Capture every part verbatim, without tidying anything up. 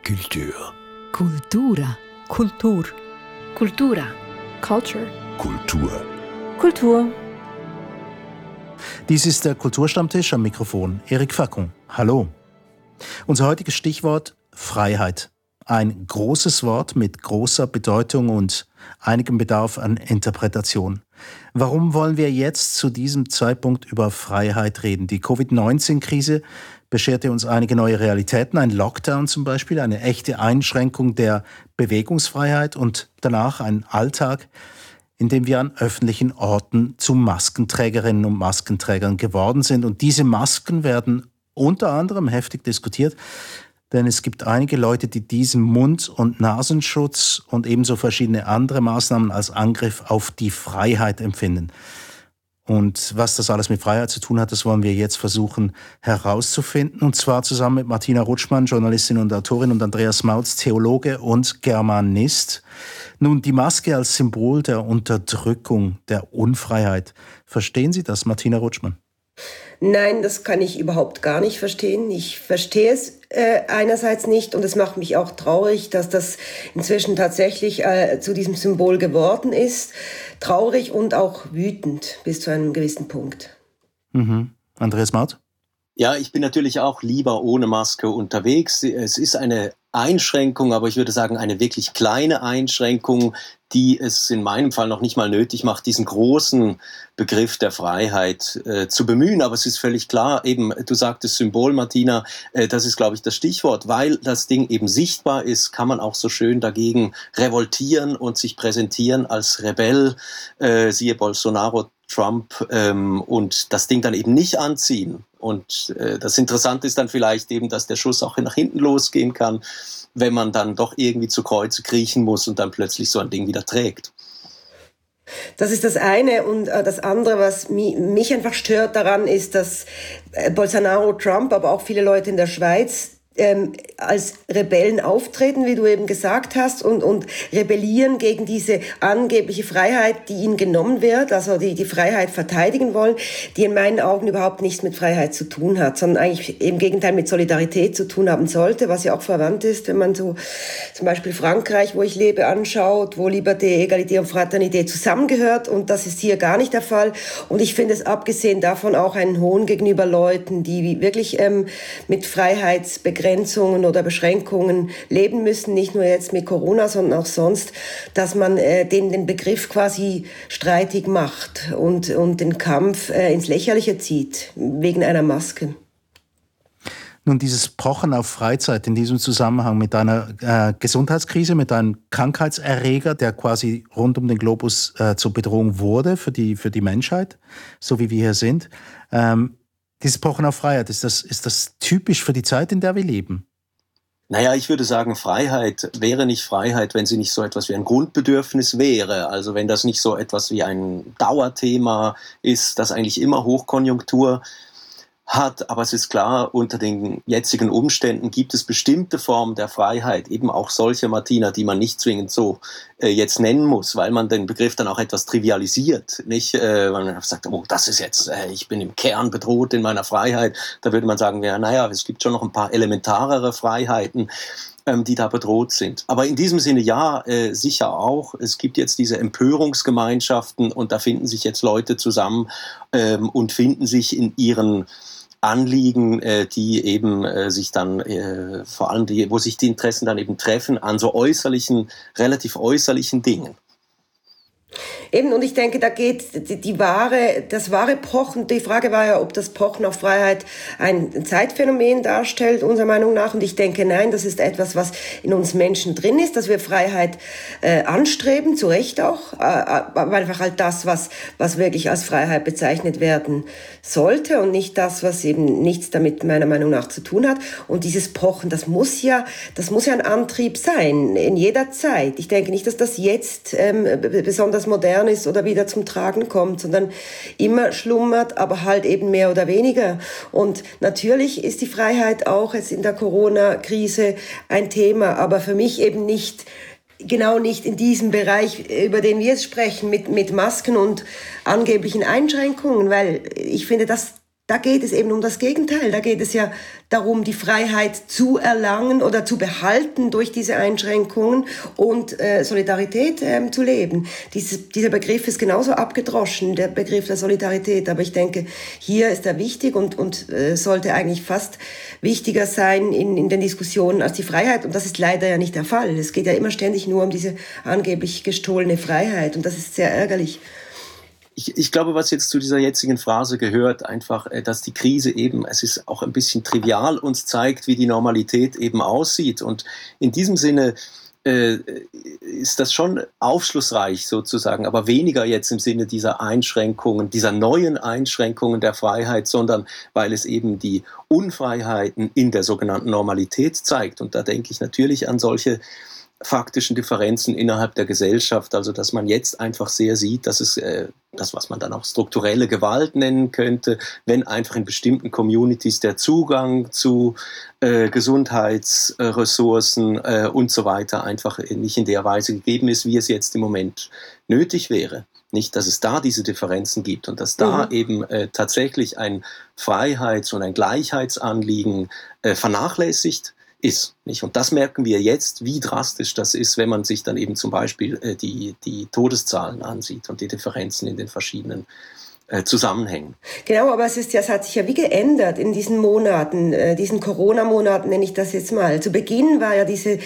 Kultur. Kultura. Kultur. Kultura. Culture. Kultur. Kultur. Dies ist der Kulturstammtisch, am Mikrofon Erik Fackung. Hallo. Unser heutiges Stichwort Freiheit. Ein großes Wort mit großer Bedeutung und einigem Bedarf an Interpretation. Warum wollen wir jetzt zu diesem Zeitpunkt über Freiheit reden? Die Covid neunzehn Krise bescherte uns einige neue Realitäten, ein Lockdown zum Beispiel, eine echte Einschränkung der Bewegungsfreiheit und danach ein Alltag, in dem wir an öffentlichen Orten zu Maskenträgerinnen und Maskenträgern geworden sind. Und diese Masken werden unter anderem heftig diskutiert, denn es gibt einige Leute, die diesen Mund- und Nasenschutz und ebenso verschiedene andere Maßnahmen als Angriff auf die Freiheit empfinden. Und was das alles mit Freiheit zu tun hat, das wollen wir jetzt versuchen herauszufinden. Und zwar zusammen mit Martina Rutschmann, Journalistin und Autorin, und Andreas Mautz, Theologe und Germanist. Nun, die Maske als Symbol der Unterdrückung, der Unfreiheit. Verstehen Sie das, Martina Rutschmann? Nein, das kann ich überhaupt gar nicht verstehen. Ich verstehe es äh, einerseits nicht und es macht mich auch traurig, dass das inzwischen tatsächlich äh, zu diesem Symbol geworden ist. Traurig und auch wütend bis zu einem gewissen Punkt. Mhm. Andreas Maut? Ja, ich bin natürlich auch lieber ohne Maske unterwegs. Es ist eine Einschränkung, aber ich würde sagen, eine wirklich kleine Einschränkung, die es in meinem Fall noch nicht mal nötig macht, diesen großen Begriff der Freiheit äh, zu bemühen. Aber es ist völlig klar, eben, du sagtest Symbol, Martina, äh, das ist, glaube ich, das Stichwort. Weil das Ding eben sichtbar ist, kann man auch so schön dagegen revoltieren und sich präsentieren als Rebell, äh, siehe Bolsonaro, Trump, ähm, und das Ding dann eben nicht anziehen. Und äh, das Interessante ist dann vielleicht eben, dass der Schuss auch nach hinten losgehen kann, wenn man dann doch irgendwie zu Kreuze kriechen muss und dann plötzlich so ein Ding wieder trägt. Das ist das eine. Und äh, das andere, was mi- mich einfach stört daran, ist, dass äh, Bolsonaro, Trump, aber auch viele Leute in der Schweiz Ähm, als Rebellen auftreten, wie du eben gesagt hast, und, und rebellieren gegen diese angebliche Freiheit, die ihnen genommen wird, also die die Freiheit verteidigen wollen, die in meinen Augen überhaupt nichts mit Freiheit zu tun hat, sondern eigentlich im Gegenteil mit Solidarität zu tun haben sollte, was ja auch verwandt ist, wenn man so zum Beispiel Frankreich, wo ich lebe, anschaut, wo Liberté, Egalité und Fraternité zusammengehört, und das ist hier gar nicht der Fall. Und ich finde es abgesehen davon auch einen Hohn gegenüber Leuten, die wirklich ähm, mit Freiheitsbegrenzungen Begrenzungen oder Beschränkungen leben müssen, nicht nur jetzt mit Corona, sondern auch sonst, dass man äh, den, den Begriff quasi streitig macht und, und den Kampf äh, ins Lächerliche zieht, wegen einer Maske. Nun, dieses Pochen auf Freizeit in diesem Zusammenhang mit einer äh, Gesundheitskrise, mit einem Krankheitserreger, der quasi rund um den Globus äh, zur Bedrohung wurde für die, für die Menschheit, so wie wir hier sind, ähm, dieses Pochen auf Freiheit, ist das, ist das typisch für die Zeit, in der wir leben? Naja, ich würde sagen, Freiheit wäre nicht Freiheit, wenn sie nicht so etwas wie ein Grundbedürfnis wäre. Also wenn das nicht so etwas wie ein Dauerthema ist, das eigentlich immer Hochkonjunktur hat. Aber es ist klar, unter den jetzigen Umständen gibt es bestimmte Formen der Freiheit, eben auch solche, Martina, die man nicht zwingend so äh, jetzt nennen muss, weil man den Begriff dann auch etwas trivialisiert. Nicht, äh, man sagt, oh, das ist jetzt, äh, ich bin im Kern bedroht in meiner Freiheit. Da würde man sagen, ja, naja, es gibt schon noch ein paar elementarere Freiheiten, ähm, die da bedroht sind. Aber in diesem Sinne ja, äh, sicher auch. Es gibt jetzt diese Empörungsgemeinschaften und da finden sich jetzt Leute zusammen ähm, und finden sich in ihren Anliegen, äh, die eben äh, sich dann, äh, vor allem die, wo sich die Interessen dann eben treffen, an so äußerlichen, relativ äußerlichen Dingen. Eben, und ich denke, da geht die, die wahre, das wahre Pochen, die Frage war ja, ob das Pochen auf Freiheit ein Zeitphänomen darstellt, unserer Meinung nach. Und ich denke, nein, das ist etwas, was in uns Menschen drin ist, dass wir Freiheit äh, anstreben, zu Recht auch, äh, aber einfach halt das, was, was wirklich als Freiheit bezeichnet werden sollte und nicht das, was eben nichts damit meiner Meinung nach zu tun hat. Und dieses Pochen, das muss ja, das muss ja ein Antrieb sein, in jeder Zeit. Ich denke nicht, dass das jetzt ähm, besonders modern ist oder wieder zum Tragen kommt, sondern immer schlummert, aber halt eben mehr oder weniger. Und natürlich ist die Freiheit auch jetzt in der Corona-Krise ein Thema, aber für mich eben nicht, genau nicht in diesem Bereich, über den wir jetzt sprechen, mit, mit Masken und angeblichen Einschränkungen, weil ich finde, das da geht es eben um das Gegenteil. Da geht es ja darum, die Freiheit zu erlangen oder zu behalten durch diese Einschränkungen und äh, Solidarität ähm, zu leben. Diese, dieser Begriff ist genauso abgedroschen, der Begriff der Solidarität. Aber ich denke, hier ist er wichtig und, und äh, sollte eigentlich fast wichtiger sein in, in den Diskussionen als die Freiheit. Und das ist leider ja nicht der Fall. Es geht ja immer ständig nur um diese angeblich gestohlene Freiheit. Und das ist sehr ärgerlich. Ich, ich glaube, was jetzt zu dieser jetzigen Phrase gehört, einfach, dass die Krise eben, es ist auch ein bisschen trivial, uns zeigt, wie die Normalität eben aussieht. Und in diesem Sinne äh, ist das schon aufschlussreich sozusagen, aber weniger jetzt im Sinne dieser Einschränkungen, dieser neuen Einschränkungen der Freiheit, sondern weil es eben die Unfreiheiten in der sogenannten Normalität zeigt. Und da denke ich natürlich an solche faktischen Differenzen innerhalb der Gesellschaft, also dass man jetzt einfach sehr sieht, dass es äh, das, was man dann auch strukturelle Gewalt nennen könnte, wenn einfach in bestimmten Communities der Zugang zu äh, Gesundheitsressourcen äh, und so weiter einfach nicht in der Weise gegeben ist, wie es jetzt im Moment nötig wäre. Nicht, dass es da diese Differenzen gibt und dass da mhm. eben äh, tatsächlich ein Freiheits- und ein Gleichheitsanliegen äh, vernachlässigt ist. Nicht? Und das merken wir jetzt, wie drastisch das ist, wenn man sich dann eben zum Beispiel äh, die, die Todeszahlen ansieht und die Differenzen in den verschiedenen äh, Zusammenhängen. Genau, aber es ist ja, es hat sich ja wie geändert in diesen Monaten, äh, diesen Corona-Monaten nenne ich das jetzt mal. Zu Beginn war ja diese,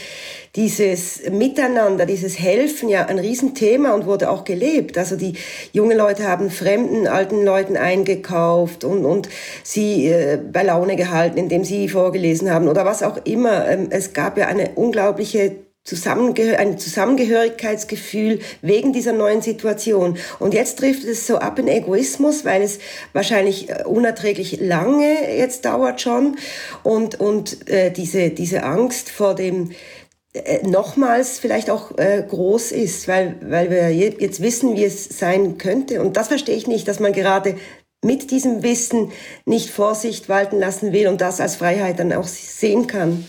dieses Miteinander, dieses Helfen ja ein Riesenthema und wurde auch gelebt. Also die jungen Leute haben fremden, alten Leuten eingekauft und, und sie äh, bei Laune gehalten, indem sie vorgelesen haben oder was auch immer. Ähm, es gab ja eine unglaubliche Zusammengehör- ein Zusammengehörigkeitsgefühl wegen dieser neuen Situation. Und jetzt trifft es so ab in Egoismus, weil es wahrscheinlich unerträglich lange jetzt dauert schon. Und, und äh, diese, diese Angst vor dem äh, nochmals vielleicht auch äh, groß ist, weil, weil wir jetzt wissen, wie es sein könnte. Und das verstehe ich nicht, dass man gerade mit diesem Wissen nicht Vorsicht walten lassen will und das als Freiheit dann auch sehen kann.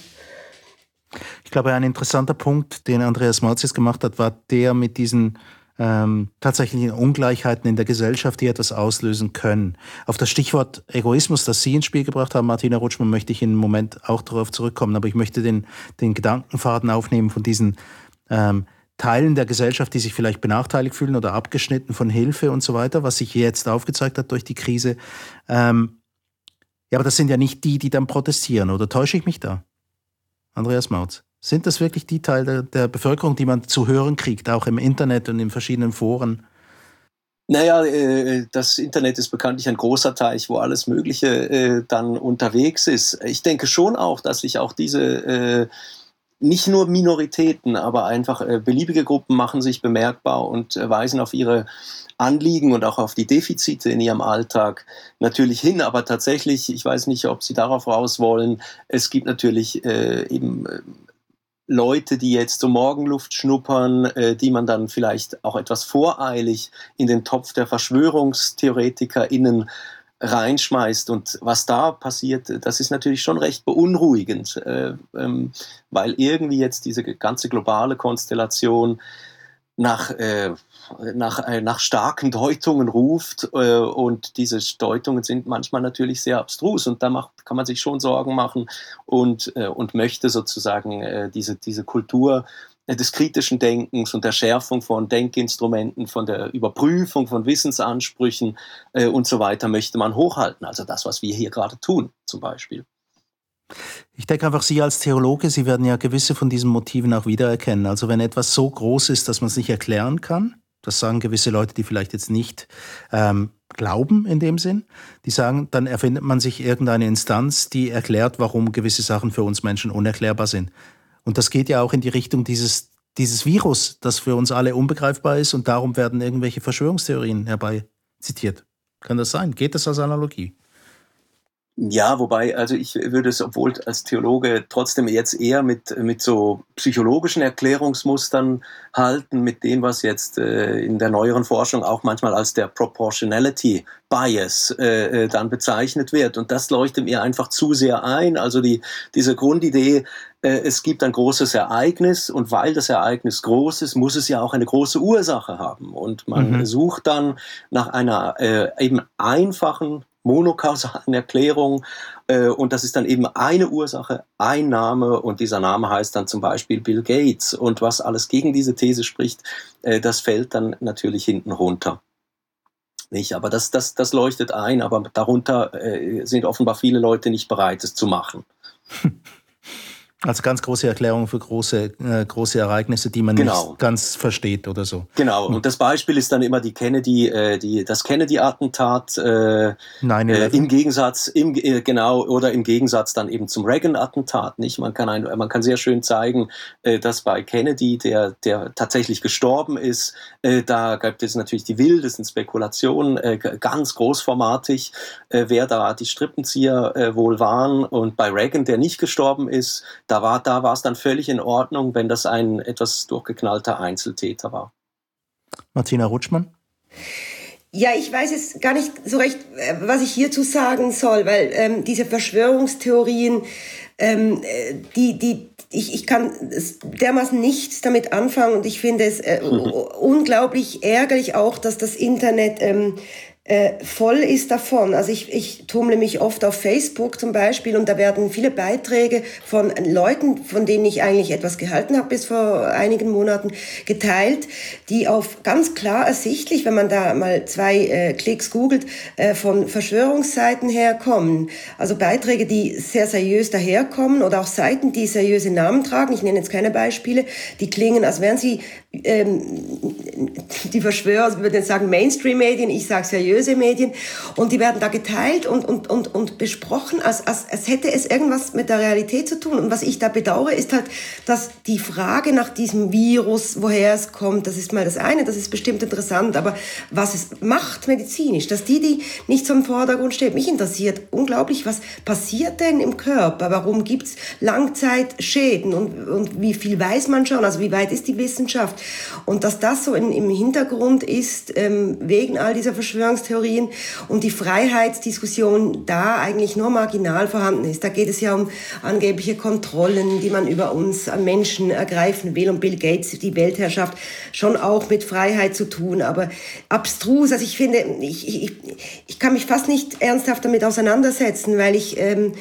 Ich glaube, ein interessanter Punkt, den Andreas Malzis gemacht hat, war der mit diesen ähm, tatsächlichen Ungleichheiten in der Gesellschaft, die etwas auslösen können. Auf das Stichwort Egoismus, das Sie ins Spiel gebracht haben, Martina Rutschmann, möchte ich in einem Moment auch darauf zurückkommen. Aber ich möchte den, den Gedankenfaden aufnehmen von diesen ähm, Teilen der Gesellschaft, die sich vielleicht benachteiligt fühlen oder abgeschnitten von Hilfe und so weiter, was sich jetzt aufgezeigt hat durch die Krise. Ähm, ja, aber das sind ja nicht die, die dann protestieren, oder täusche ich mich da? Andreas Mautz, sind das wirklich die Teile der, der Bevölkerung, die man zu hören kriegt, auch im Internet und in verschiedenen Foren? Naja, äh, das Internet ist bekanntlich ein großer Teich, wo alles Mögliche äh, dann unterwegs ist. Ich denke schon auch, dass sich auch diese, äh, nicht nur Minoritäten, aber einfach äh, beliebige Gruppen machen sich bemerkbar und äh, weisen auf ihre Anliegen und auch auf die Defizite in ihrem Alltag natürlich hin, aber tatsächlich, ich weiß nicht, ob Sie darauf raus wollen, es gibt natürlich äh, eben äh, Leute, die jetzt so Morgenluft schnuppern, äh, die man dann vielleicht auch etwas voreilig in den Topf der VerschwörungstheoretikerInnen reinschmeißt. Und was da passiert, das ist natürlich schon recht beunruhigend, äh, ähm, weil irgendwie jetzt diese ganze globale Konstellation nach, äh, nach, äh, nach starken Deutungen ruft äh, und diese Deutungen sind manchmal natürlich sehr abstrus und da macht, kann man sich schon Sorgen machen und, äh, und möchte sozusagen äh, diese, diese Kultur des kritischen Denkens und der Schärfung von Denkinstrumenten, von der Überprüfung von Wissensansprüchen äh, und so weiter möchte man hochhalten. Also das, was wir hier gerade tun zum Beispiel. Ich denke einfach, Sie als Theologe, Sie werden ja gewisse von diesen Motiven auch wiedererkennen. Also wenn etwas so groß ist, dass man es nicht erklären kann, das sagen gewisse Leute, die vielleicht jetzt nicht ähm, glauben in dem Sinn, die sagen, dann erfindet man sich irgendeine Instanz, die erklärt, warum gewisse Sachen für uns Menschen unerklärbar sind. Und das geht ja auch in die Richtung dieses, dieses Virus, das für uns alle unbegreifbar ist und darum werden irgendwelche Verschwörungstheorien herbei zitiert. Kann das sein? Geht das als Analogie? Ja, wobei, also ich würde es, obwohl als Theologe trotzdem jetzt eher mit, mit so psychologischen Erklärungsmustern halten, mit dem, was jetzt äh, in der neueren Forschung auch manchmal als der Proportionality Bias äh, dann bezeichnet wird. Und das leuchtet mir einfach zu sehr ein. Also die, diese Grundidee, äh, es gibt ein großes Ereignis und weil das Ereignis groß ist, muss es ja auch eine große Ursache haben. Und man mhm. sucht dann nach einer äh, eben einfachen monokausalen Erklärung. Äh, und das ist dann eben eine Ursache, ein Name, und dieser Name heißt dann zum Beispiel Bill Gates. Und was alles gegen diese These spricht, äh, das fällt dann natürlich hinten runter. Nicht, aber das, das, das leuchtet ein, aber darunter äh, sind offenbar viele Leute nicht bereit, es zu machen. Also ganz große Erklärung für große, äh, große Ereignisse, die man genau. nicht ganz versteht oder so. Genau, und das Beispiel ist dann immer die Kennedy, äh, die, das Kennedy-Attentat äh, äh, im Gegensatz, im, äh, genau, oder im Gegensatz dann eben zum Reagan-Attentat. Nicht? Man kann ein, man kann sehr schön zeigen, äh, dass bei Kennedy, der, der tatsächlich gestorben ist, äh, da gibt es natürlich die wildesten Spekulationen, äh, ganz großformatig, äh, wer da die Strippenzieher äh, wohl waren. Und bei Reagan, der nicht gestorben ist, Da war, da war es dann völlig in Ordnung, wenn das ein etwas durchgeknallter Einzeltäter war. Martina Rutschmann? Ja, ich weiß jetzt gar nicht so recht, was ich hierzu sagen soll, weil ähm, diese Verschwörungstheorien, ähm, die, die, ich, ich kann dermaßen nichts damit anfangen, und ich finde es äh, mhm. unglaublich ärgerlich auch, dass das Internet ähm, Äh, voll ist davon. Also ich, ich tummle mich oft auf Facebook zum Beispiel, und da werden viele Beiträge von Leuten, von denen ich eigentlich etwas gehalten habe bis vor einigen Monaten, geteilt, die auf ganz klar ersichtlich, wenn man da mal zwei äh, Klicks googelt, äh, von Verschwörungsseiten herkommen. Also Beiträge, die sehr seriös daherkommen, oder auch Seiten, die seriöse Namen tragen. Ich nenne jetzt keine Beispiele. Die klingen, als wären sie ähm, die Verschwörer, also wir würden sagen Mainstream-Medien, ich sage seriöse Medien, und die werden da geteilt und, und, und, und besprochen, als, als, als hätte es irgendwas mit der Realität zu tun. Und was ich da bedauere, ist halt, dass die Frage nach diesem Virus, woher es kommt, das ist mal das eine, das ist bestimmt interessant, aber was es macht medizinisch, dass die, die nicht so im Vordergrund steht, mich interessiert unglaublich, was passiert denn im Körper, warum gibt's Langzeitschäden, und, und wie viel weiß man schon, also wie weit ist die Wissenschaft, und dass das so in, im Hintergrund ist, ähm, wegen all dieser Verschwörungstheorien, und die Freiheitsdiskussion da eigentlich nur marginal vorhanden ist. Da geht es ja um angebliche Kontrollen, die man über uns an Menschen ergreifen will, und Bill Gates, die Weltherrschaft, schon auch mit Freiheit zu tun, aber abstrus. Also ich finde, ich, ich, ich kann mich fast nicht ernsthaft damit auseinandersetzen, weil ich ähm,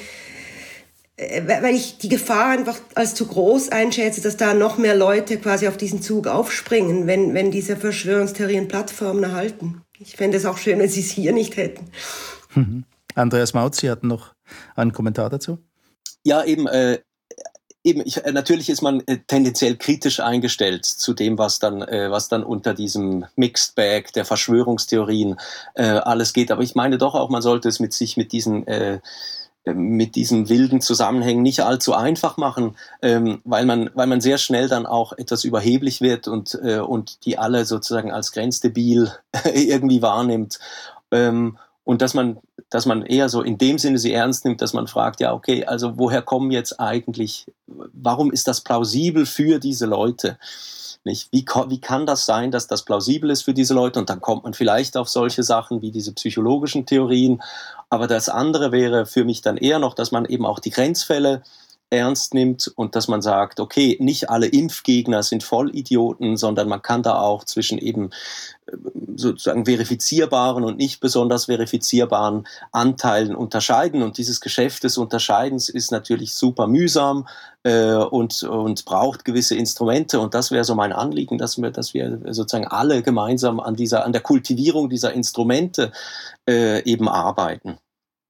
weil ich die Gefahr einfach als zu groß einschätze, dass da noch mehr Leute quasi auf diesen Zug aufspringen, wenn, wenn diese Verschwörungstheorien Plattformen erhalten. Ich fände es auch schön, wenn sie es hier nicht hätten. Mhm. Andreas Mautz, Sie hatten noch einen Kommentar dazu? Ja, eben, äh, eben ich, äh, natürlich ist man äh, tendenziell kritisch eingestellt zu dem, was dann, äh, was dann unter diesem Mixed Bag der Verschwörungstheorien äh, alles geht. Aber ich meine doch auch, man sollte es mit sich mit diesen äh, mit diesen wilden Zusammenhängen nicht allzu einfach machen, ähm, weil man, weil man sehr schnell dann auch etwas überheblich wird und, äh, und die alle sozusagen als grenzdebil irgendwie wahrnimmt. Ähm, und dass man, dass man eher so in dem Sinne sie ernst nimmt, dass man fragt, ja, okay, also woher kommen jetzt eigentlich, warum ist das plausibel für diese Leute? Nicht? Wie, wie kann das sein, dass das plausibel ist für diese Leute? Und dann kommt man vielleicht auf solche Sachen wie diese psychologischen Theorien. Aber das andere wäre für mich dann eher noch, dass man eben auch die Grenzfälle ernst nimmt und dass man sagt, okay, nicht alle Impfgegner sind Vollidioten, sondern man kann da auch zwischen eben sozusagen verifizierbaren und nicht besonders verifizierbaren Anteilen unterscheiden. Und dieses Geschäft des Unterscheidens ist natürlich super mühsam äh, und, und braucht gewisse Instrumente. Und das wäre so mein Anliegen, dass wir, dass wir sozusagen alle gemeinsam an dieser, an der Kultivierung dieser Instrumente äh, eben arbeiten.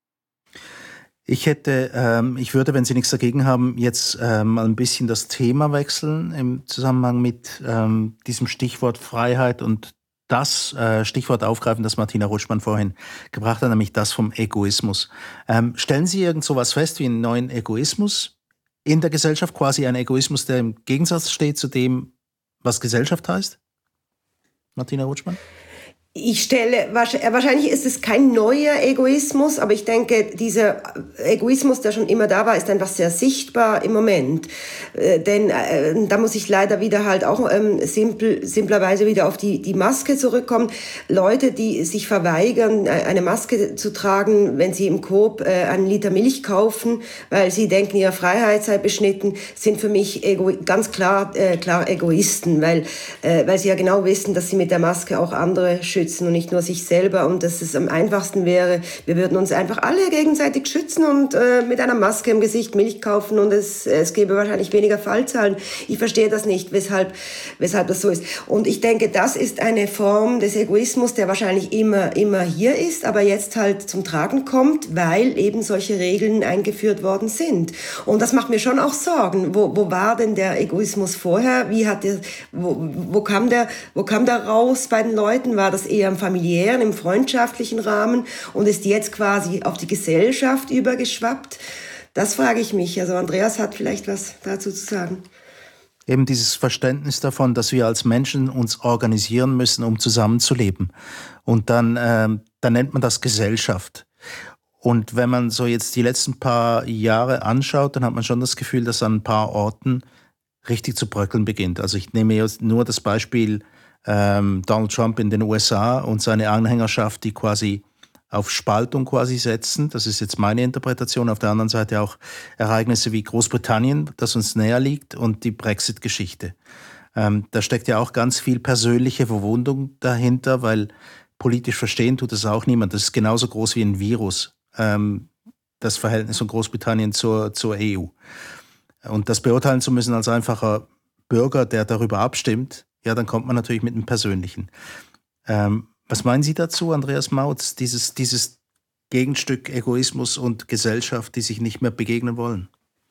Ich hätte, ähm, ich würde, wenn Sie nichts dagegen haben, jetzt ähm, mal ein bisschen das Thema wechseln im Zusammenhang mit ähm, diesem Stichwort Freiheit und das äh, Stichwort aufgreifen, das Martina Rutschmann vorhin gebracht hat, nämlich das vom Egoismus. Ähm, stellen Sie irgend so was fest wie einen neuen Egoismus in der Gesellschaft, quasi ein Egoismus, der im Gegensatz steht zu dem, was Gesellschaft heißt? Martina Rutschmann? Ich stelle, wahrscheinlich ist es kein neuer Egoismus, aber ich denke, dieser Egoismus, der schon immer da war, ist einfach sehr sichtbar im Moment. Äh, denn äh, da muss ich leider wieder halt auch ähm, simpel, simplerweise wieder auf die, die Maske zurückkommen. Leute, die sich verweigern, eine Maske zu tragen, wenn sie im Coop äh, einen Liter Milch kaufen, weil sie denken, ihre Freiheit sei beschnitten, sind für mich ego- ganz klar, äh, klar Egoisten, weil, äh, weil sie ja genau wissen, dass sie mit der Maske auch andere schützen schützen und nicht nur sich selber und dass es am einfachsten wäre, wir würden uns einfach alle gegenseitig schützen und äh, mit einer Maske im Gesicht Milch kaufen und es, es gäbe wahrscheinlich weniger Fallzahlen. Ich verstehe das nicht, weshalb, weshalb das so ist. Und ich denke, das ist eine Form des Egoismus, der wahrscheinlich immer, immer hier ist, aber jetzt halt zum Tragen kommt, weil eben solche Regeln eingeführt worden sind. Und das macht mir schon auch Sorgen. Wo, wo war denn der Egoismus vorher? Wie hat der, wo, wo kam der, wo kam der raus bei den Leuten? War das eher im familiären, im freundschaftlichen Rahmen und ist jetzt quasi auf die Gesellschaft übergeschwappt? Das frage ich mich. Also Andreas hat vielleicht was dazu zu sagen. Eben dieses Verständnis davon, dass wir als Menschen uns organisieren müssen, um zusammenzuleben. Und dann, äh, dann nennt man das Gesellschaft. Und wenn man so jetzt die letzten paar Jahre anschaut, dann hat man schon das Gefühl, dass an ein paar Orten richtig zu bröckeln beginnt. Also ich nehme jetzt nur das Beispiel ähm, Donald Trump in den U S A und seine Anhängerschaft, die quasi auf Spaltung quasi setzen. Das ist jetzt meine Interpretation. Auf der anderen Seite auch Ereignisse wie Großbritannien, das uns näher liegt, und die Brexit-Geschichte. Ähm, da steckt ja auch ganz viel persönliche Verwundung dahinter, weil politisch verstehen tut das auch niemand. Das ist genauso groß wie ein Virus, ähm, das Verhältnis von Großbritannien zur, zur E U. Und das beurteilen zu müssen als einfacher Bürger, der darüber abstimmt, ja, dann kommt man natürlich mit dem Persönlichen. Ähm, was meinen Sie dazu, Andreas Mautz, dieses, dieses Gegenstück Egoismus und Gesellschaft, die sich nicht mehr begegnen wollen?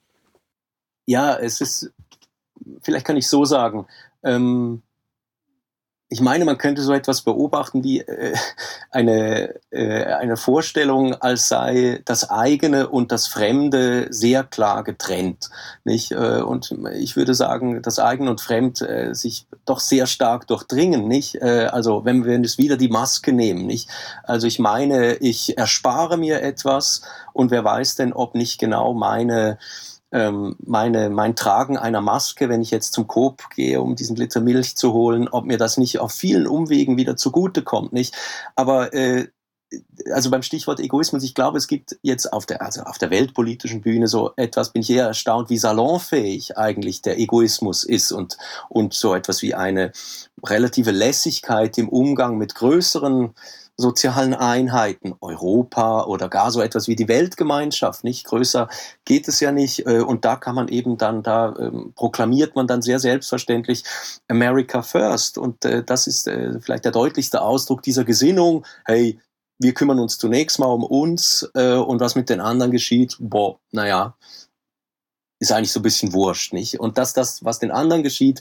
Ja, es ist, vielleicht kann ich so sagen, ähm, ich meine, man könnte so etwas beobachten wie äh, eine, äh, eine Vorstellung, als sei das eigene und das Fremde sehr klar getrennt, nicht? Äh, und ich würde sagen, das eigene und Fremd äh, sich doch sehr stark durchdringen, nicht? Äh, also wenn wir jetzt wieder die Maske nehmen, nicht? Also ich meine, ich erspare mir etwas und wer weiß denn, ob nicht genau meine Meine, mein Tragen einer Maske, wenn ich jetzt zum Coop gehe, um diesen Liter Milch zu holen, ob mir das nicht auf vielen Umwegen wieder zugutekommt, nicht? Aber äh, also beim Stichwort Egoismus, ich glaube, es gibt jetzt auf der, also auf der weltpolitischen Bühne so etwas, bin ich eher erstaunt, wie salonfähig eigentlich der Egoismus ist und, und so etwas wie eine relative Lässigkeit im Umgang mit größeren sozialen Einheiten, Europa oder gar so etwas wie die Weltgemeinschaft, nicht? Größer geht es ja nicht. Und da kann man eben dann, da ähm, proklamiert man dann sehr selbstverständlich America First. Und äh, das ist äh, vielleicht der deutlichste Ausdruck dieser Gesinnung. Hey, wir kümmern uns zunächst mal um uns äh, und was mit den anderen geschieht, boah, naja, ist eigentlich so ein bisschen wurscht, nicht? Und dass das, was den anderen geschieht,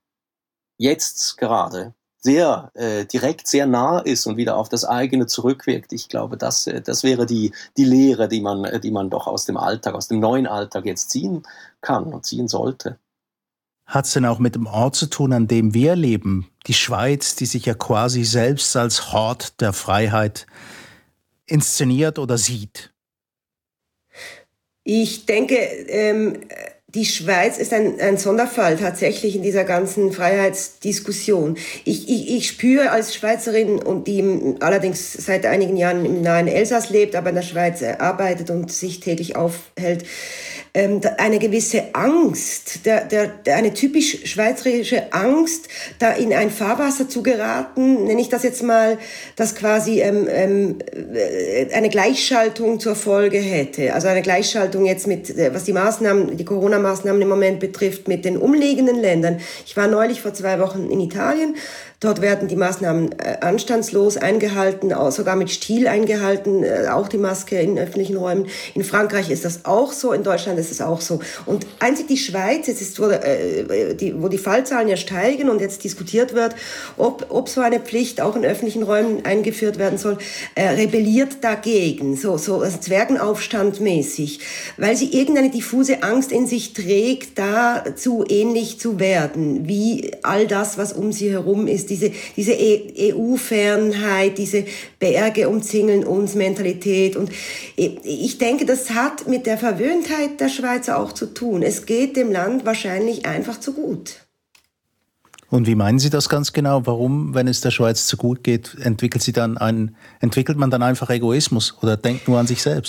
jetzt gerade sehr äh, direkt, sehr nah ist und wieder auf das eigene zurückwirkt. Ich glaube, das, äh, das wäre die, die Lehre, die man, die man doch aus dem Alltag, aus dem neuen Alltag jetzt ziehen kann und ziehen sollte. Hat es denn auch mit dem Ort zu tun, an dem wir leben? Die Schweiz, die sich ja quasi selbst als Hort der Freiheit inszeniert oder sieht? Ich denke, ähm, die Schweiz ist ein, ein Sonderfall tatsächlich in dieser ganzen Freiheitsdiskussion. Ich, ich, ich spüre als Schweizerin, und die allerdings seit einigen Jahren im nahen Elsass lebt, aber in der Schweiz arbeitet und sich täglich aufhält, ähm, eine gewisse Angst, der, der, der, eine typisch schweizerische Angst, da in ein Fahrwasser zu geraten, nenne ich das jetzt mal, das quasi ähm, ähm, eine Gleichschaltung zur Folge hätte. Also eine Gleichschaltung jetzt mit, was die Maßnahmen, die Corona-Maßnahmen im Moment betrifft, mit den umliegenden Ländern. Ich war neulich vor zwei Wochen in Italien. Dort werden die Maßnahmen äh, anstandslos eingehalten, auch sogar mit Stil eingehalten, äh, auch die Maske in öffentlichen Räumen. In Frankreich ist das auch so, in Deutschland ist es auch so. Und einzig die Schweiz, jetzt ist, wo, äh, die, wo die Fallzahlen ja steigen und jetzt diskutiert wird, ob, ob so eine Pflicht auch in öffentlichen Räumen eingeführt werden soll, äh, rebelliert dagegen, so, so also Zwergenaufstand mäßig, weil sie irgendeine diffuse Angst in sich trägt, dazu ähnlich zu werden, wie all das, was um sie herum ist. Diese, diese E U-Fernheit, diese Berge umzingeln uns Mentalität. Und ich denke, das hat mit der Verwöhntheit der Schweizer auch zu tun. Es geht dem Land wahrscheinlich einfach zu gut. Und wie meinen Sie das ganz genau? Warum, wenn es der Schweiz zu gut geht, entwickelt sie dann einen, entwickelt man dann einfach Egoismus oder denkt nur an sich selbst? Oder?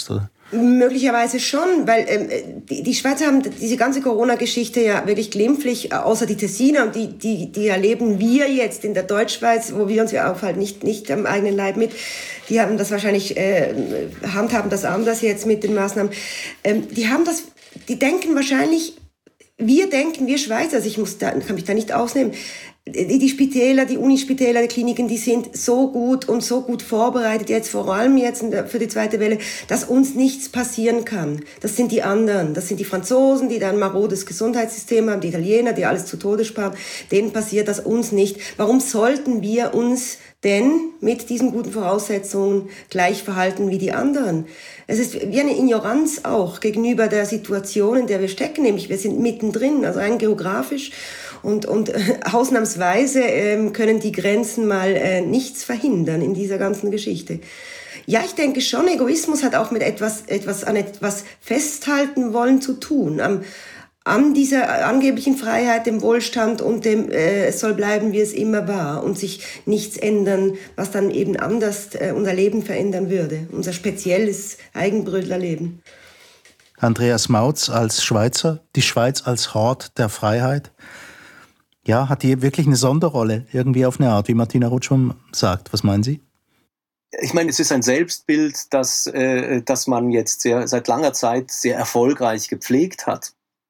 Möglicherweise schon, weil ähm, die, die Schweizer haben diese ganze Corona-Geschichte ja wirklich glimpflich, außer die Tessiner, und die, die, die erleben wir jetzt in der Deutschschweiz, wo wir uns ja aufhalten, nicht, nicht am eigenen Leib mit. Die haben das wahrscheinlich, äh, handhaben das anders jetzt mit den Maßnahmen. Ähm, die haben das, die denken wahrscheinlich, wir denken, wir Schweizer, also ich muss da, kann mich da nicht ausnehmen, die, die Spitäler, die Unispitäler, die Kliniken, die sind so gut und so gut vorbereitet, jetzt vor allem jetzt für die zweite Welle, dass uns nichts passieren kann. Das sind die anderen, das sind die Franzosen, die da ein marodes Gesundheitssystem haben, die Italiener, die alles zu Tode sparen, denen passiert das, uns nicht. Warum sollten wir uns denn mit diesen guten Voraussetzungen gleich verhalten wie die anderen? Es ist wie eine Ignoranz auch gegenüber der Situation, in der wir stecken, nämlich wir sind mittendrin, also rein geografisch. Und, und äh, ausnahmsweise äh, können die Grenzen mal äh, nichts verhindern in dieser ganzen Geschichte. Ja, ich denke schon, Egoismus hat auch mit etwas, etwas an etwas festhalten wollen zu tun. Am, an dieser angeblichen Freiheit, dem Wohlstand und dem äh, es soll bleiben, wie es immer war und sich nichts ändern, was dann eben anders äh, unser Leben verändern würde, unser spezielles Eigenbrötlerleben. Andreas Mautz als Schweizer, die Schweiz als Hort der Freiheit. Ja, hat die wirklich eine Sonderrolle, irgendwie auf eine Art, wie Martina Rutschmann sagt. Was meinen Sie? Ich meine, es ist ein Selbstbild, das, äh, das man jetzt sehr, seit langer Zeit sehr erfolgreich gepflegt hat.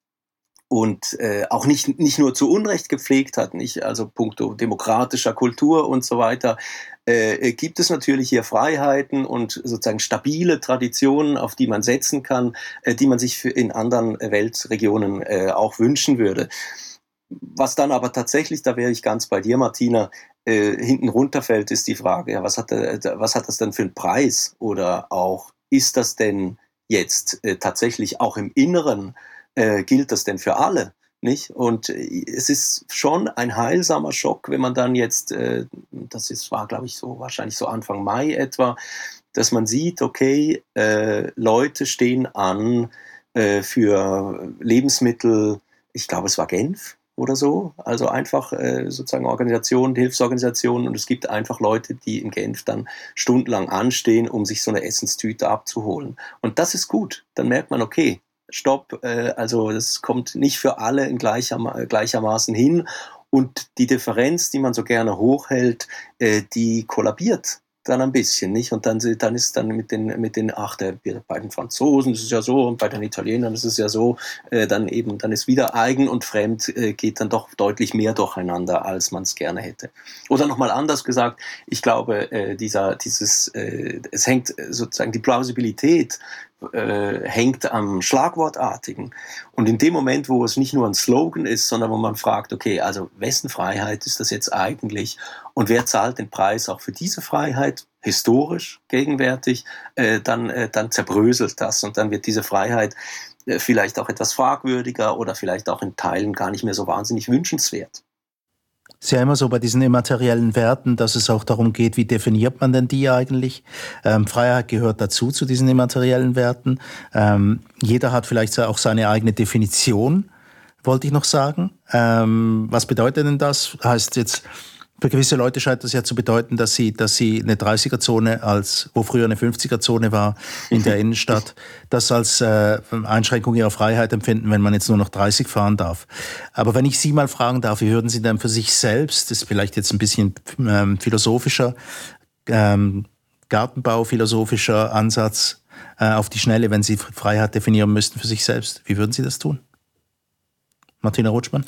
Und äh, auch nicht, nicht nur zu Unrecht gepflegt hat, nicht? Also puncto demokratischer Kultur und so weiter, äh, gibt es natürlich hier Freiheiten und sozusagen stabile Traditionen, auf die man setzen kann, äh, die man sich für in anderen Weltregionen äh, auch wünschen würde. Was dann aber tatsächlich, da wäre ich ganz bei dir, Martina, äh, hinten runterfällt, ist die Frage, ja, was hat, äh, was hat das denn für einen Preis? Oder auch, ist das denn jetzt äh, tatsächlich auch im Inneren, äh, gilt das denn für alle? Nicht? Und äh, es ist schon ein heilsamer Schock, wenn man dann jetzt, äh, das ist, war glaube ich so, wahrscheinlich so Anfang Mai etwa, dass man sieht, okay, äh, Leute stehen an äh, für Lebensmittel, ich glaube es war Genf, oder so, also einfach äh, sozusagen Organisationen, Hilfsorganisationen, und es gibt einfach Leute, die in Genf dann stundenlang anstehen, um sich so eine Essenstüte abzuholen. Und das ist gut. Dann merkt man, okay, stopp, äh, also das kommt nicht für alle in gleicher, gleichermaßen hin, und die Differenz, die man so gerne hochhält, äh, die kollabiert dann ein bisschen, nicht? Und dann, dann ist dann mit den, mit den, ach, der, bei den Franzosen ist es ja so und bei den Italienern ist es ja so, äh, dann eben, dann ist wieder eigen und fremd, äh, geht dann doch deutlich mehr durcheinander, als man es gerne hätte. Oder nochmal anders gesagt, ich glaube, äh, dieser, dieses, äh, es hängt sozusagen, die Plausibilität äh, hängt am Schlagwortartigen. Und in dem Moment, wo es nicht nur ein Slogan ist, sondern wo man fragt, okay, also wessen Freiheit ist das jetzt eigentlich? Und wer zahlt den Preis auch für diese Freiheit, historisch, gegenwärtig, äh, dann, äh, dann zerbröselt das und dann wird diese Freiheit äh, vielleicht auch etwas fragwürdiger oder vielleicht auch in Teilen gar nicht mehr so wahnsinnig wünschenswert. Es ist ja immer so bei diesen immateriellen Werten, dass es auch darum geht, wie definiert man denn die eigentlich? Ähm, Freiheit gehört dazu, zu diesen immateriellen Werten. Ähm, jeder hat vielleicht auch seine eigene Definition, wollte ich noch sagen. Ähm, was bedeutet denn das? Heißt jetzt, für gewisse Leute scheint das ja zu bedeuten, dass sie, dass sie eine dreißiger-Zone, als, wo früher eine fünfziger-Zone war in der Innenstadt, das als äh, Einschränkung ihrer Freiheit empfinden, wenn man jetzt nur noch dreißig fahren darf. Aber wenn ich Sie mal fragen darf, wie würden Sie denn für sich selbst, das ist vielleicht jetzt ein bisschen ähm, philosophischer, ähm, Gartenbau-philosophischer Ansatz äh, auf die Schnelle, wenn Sie Freiheit definieren müssten für sich selbst, wie würden Sie das tun? Martina Rutschmann?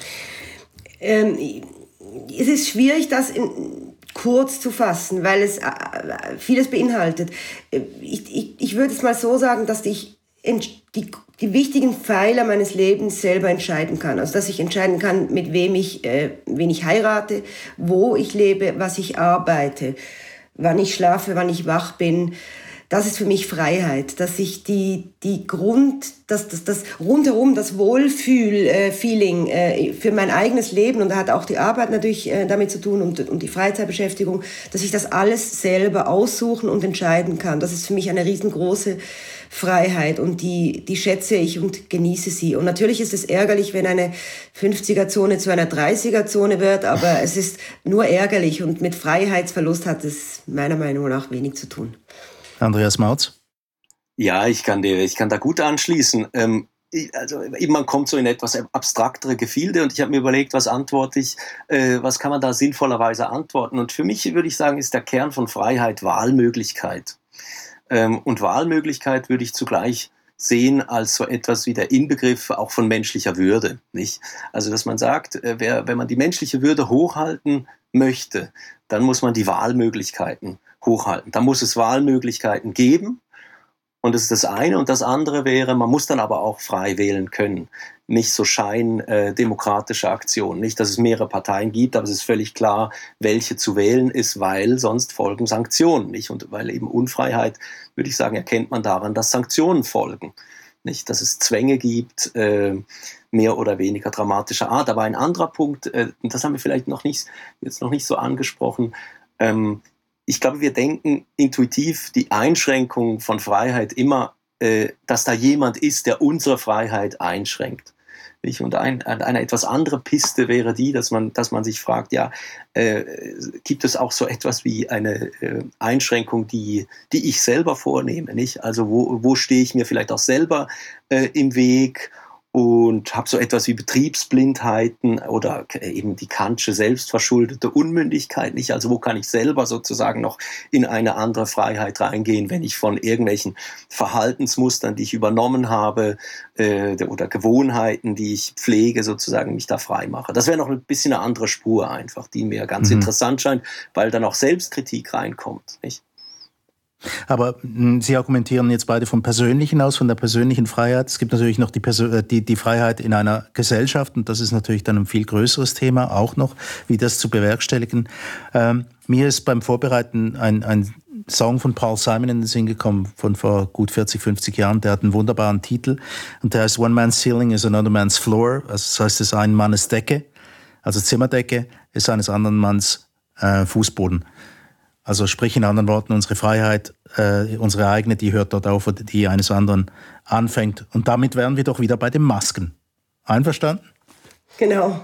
Ähm, Es ist schwierig, das in, kurz zu fassen, weil es äh, vieles beinhaltet. Ich, ich, ich würde es mal so sagen, dass ich die, die wichtigen Pfeiler meines Lebens selber entscheiden kann. Also dass ich entscheiden kann, mit wem ich, äh, wen ich heirate, wo ich lebe, was ich arbeite, wann ich schlafe, wann ich wach bin. Das ist für mich Freiheit, dass ich die, die Grund, das, das, das rundherum, das Wohlfühl-Feeling äh, für mein eigenes Leben, und da hat auch die Arbeit natürlich äh, damit zu tun und, und die Freizeitbeschäftigung, dass ich das alles selber aussuchen und entscheiden kann. Das ist für mich eine riesengroße Freiheit, und die, die schätze ich und genieße sie. Und natürlich ist es ärgerlich, wenn eine fünfziger-Zone zu einer dreißiger-Zone wird, aber es ist nur ärgerlich, und mit Freiheitsverlust hat es meiner Meinung nach wenig zu tun. Andreas Mautz? Ja, ich kann, dir, ich kann da gut anschließen. Ähm, also man kommt so in etwas abstraktere Gefilde und ich habe mir überlegt, was antworte ich, äh, was kann man da sinnvollerweise antworten? Und für mich würde ich sagen, ist der Kern von Freiheit Wahlmöglichkeit. Ähm, und Wahlmöglichkeit würde ich zugleich sehen als so etwas wie der Inbegriff auch von menschlicher Würde, nicht? Also dass man sagt, äh, wer, wenn man die menschliche Würde hochhalten möchte, dann muss man die Wahlmöglichkeiten hochhalten. Da muss es Wahlmöglichkeiten geben. Und das ist das eine. Und das andere wäre, man muss dann aber auch frei wählen können. Nicht so scheindemokratische äh, Aktionen. Nicht, dass es mehrere Parteien gibt, aber es ist völlig klar, welche zu wählen ist, weil sonst folgen Sanktionen. Nicht? Und weil eben Unfreiheit, würde ich sagen, erkennt man daran, dass Sanktionen folgen. Nicht, dass es Zwänge gibt, äh, mehr oder weniger dramatischer Art. Aber ein anderer Punkt, äh, und das haben wir vielleicht noch nicht, jetzt noch nicht so angesprochen, ähm, ich glaube, wir denken intuitiv die Einschränkung von Freiheit immer, äh, dass da jemand ist, der unsere Freiheit einschränkt. Und ein, eine etwas andere Piste wäre die, dass man, dass man sich fragt, ja, äh, gibt es auch so etwas wie eine äh, Einschränkung, die, die ich selber vornehme, nicht? Also wo, wo stehe ich mir vielleicht auch selber äh, im Weg? Und habe so etwas wie Betriebsblindheiten oder eben die Kantsche selbstverschuldete Unmündigkeit nicht. Also wo kann ich selber sozusagen noch in eine andere Freiheit reingehen, wenn ich von irgendwelchen Verhaltensmustern, die ich übernommen habe äh, oder Gewohnheiten, die ich pflege, sozusagen mich da frei mache. Das wäre noch ein bisschen eine andere Spur einfach, die mir ganz mhm. interessant scheint, weil dann auch Selbstkritik reinkommt, nicht? Aber mh, Sie argumentieren jetzt beide vom Persönlichen aus, von der persönlichen Freiheit. Es gibt natürlich noch die, Persö- die, die Freiheit in einer Gesellschaft und das ist natürlich dann ein viel größeres Thema auch noch, wie das zu bewerkstelligen. Ähm, mir ist beim Vorbereiten ein, ein Song von Paul Simon in den Sinn gekommen, von vor gut vierzig, fünfzig Jahren. Der hat einen wunderbaren Titel und der heißt One Man's Ceiling is another man's floor. Also das heißt, es ist ein Mannes Decke, also Zimmerdecke ist eines anderen Manns äh, Fußboden. Also sprich in anderen Worten, unsere Freiheit, äh, unsere eigene, die hört dort auf, wo die eines anderen anfängt. Und damit wären wir doch wieder bei den Masken. Einverstanden? Genau.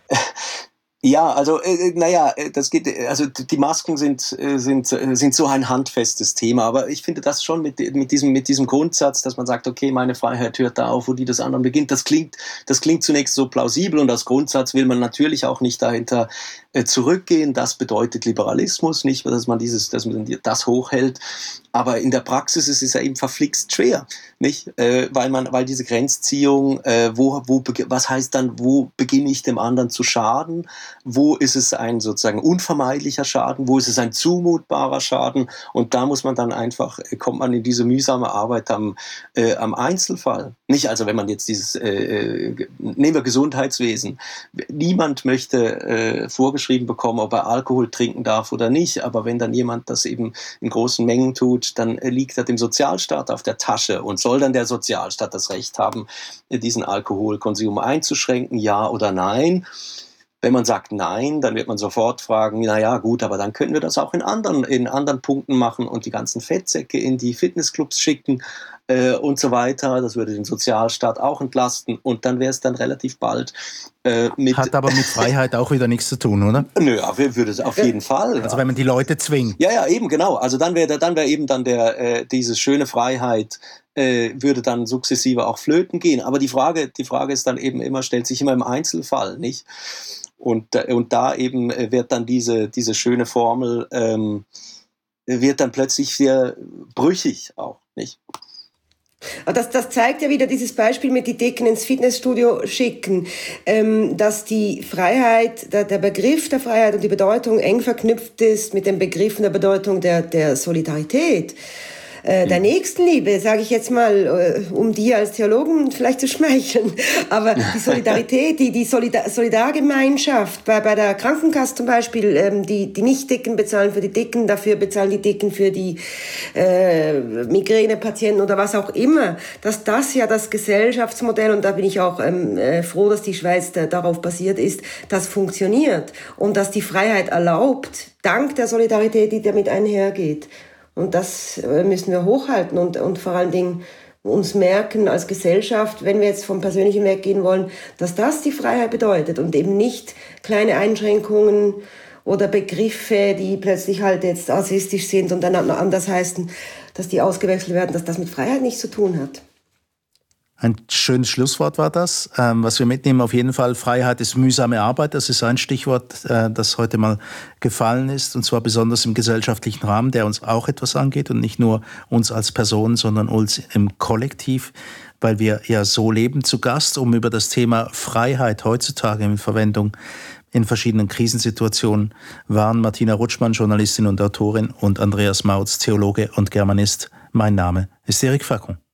Ja, also äh, naja, das geht. Also die Masken sind äh, sind äh, sind so ein handfestes Thema, aber ich finde das schon mit mit diesem mit diesem Grundsatz, dass man sagt, okay, meine Freiheit hört da auf, wo die des anderen beginnt. Das klingt das klingt zunächst so plausibel und als Grundsatz will man natürlich auch nicht dahinter äh, zurückgehen. Das bedeutet Liberalismus, nicht, dass man dieses, dass man das hochhält. Aber in der Praxis ist es ja eben verflixt schwer, nicht, äh, weil man, weil diese Grenzziehung, äh, wo, wo, was heißt dann, wo beginne ich dem anderen zu schaden? Wo ist es ein sozusagen unvermeidlicher Schaden? Wo ist es ein zumutbarer Schaden? Und da muss man dann einfach, kommt man in diese mühsame Arbeit am, äh, am Einzelfall. Nicht, also wenn man jetzt dieses, äh, nehmen wir Gesundheitswesen. Niemand möchte äh, vorgeschrieben bekommen, ob er Alkohol trinken darf oder nicht. Aber wenn dann jemand das eben in großen Mengen tut, dann liegt er dem Sozialstaat auf der Tasche und soll dann der Sozialstaat das Recht haben, diesen Alkoholkonsum einzuschränken, ja oder nein? Wenn man sagt nein, dann wird man sofort fragen, naja gut, aber dann könnten wir das auch in anderen, in anderen Punkten machen und die ganzen Fettsäcke in die Fitnessclubs schicken äh, und so weiter. Das würde den Sozialstaat auch entlasten und dann wäre es dann relativ bald äh, mit... Hat aber mit Freiheit auch wieder nichts zu tun, oder? Nö, würde es auf jeden Fall. Also wenn man die Leute zwingt. Ja, ja, eben, genau. Also dann wäre dann wäre eben dann der äh, diese schöne Freiheit äh, würde dann sukzessive auch flöten gehen. Aber die Frage, die Frage ist dann eben immer, stellt sich immer im Einzelfall, nicht? Und, und da eben wird dann diese, diese schöne Formel, ähm, wird dann plötzlich sehr brüchig auch, nicht? Das, das zeigt ja wieder dieses Beispiel mit die Dicken ins Fitnessstudio schicken, ähm, dass die Freiheit, der, der Begriff der Freiheit und die Bedeutung eng verknüpft ist mit dem Begriff und der Bedeutung der, der Solidarität. Äh, der Nächstenliebe, sage ich jetzt mal, äh, um dir als Theologen vielleicht zu schmeicheln, aber die Solidarität, die, die Solidar- Solidargemeinschaft, bei, bei der Krankenkasse zum Beispiel, ähm, die, die Nicht-Dicken bezahlen für die Dicken, dafür bezahlen die Dicken für die äh, Migränepatienten oder was auch immer, dass das ja das Gesellschaftsmodell, und da bin ich auch ähm, äh, froh, dass die Schweiz da, darauf basiert ist, das funktioniert und dass die Freiheit erlaubt, dank der Solidarität, die damit einhergeht. Und das müssen wir hochhalten und, und vor allen Dingen uns merken als Gesellschaft, wenn wir jetzt vom persönlichen Weg gehen wollen, dass das die Freiheit bedeutet und eben nicht kleine Einschränkungen oder Begriffe, die plötzlich halt jetzt rassistisch sind und dann anders heißen, dass die ausgewechselt werden, dass das mit Freiheit nichts zu tun hat. Ein schönes Schlusswort war das. Ähm, was wir mitnehmen, auf jeden Fall, Freiheit ist mühsame Arbeit. Das ist ein Stichwort, äh, das heute mal gefallen ist. Und zwar besonders im gesellschaftlichen Rahmen, der uns auch etwas angeht und nicht nur uns als Personen, sondern uns im Kollektiv, weil wir ja so leben. Zu Gast, um über das Thema Freiheit heutzutage in Verwendung in verschiedenen Krisensituationen waren Martina Rutschmann, Journalistin und Autorin, und Andreas Mautz, Theologe und Germanist. Mein Name ist Eric Facon.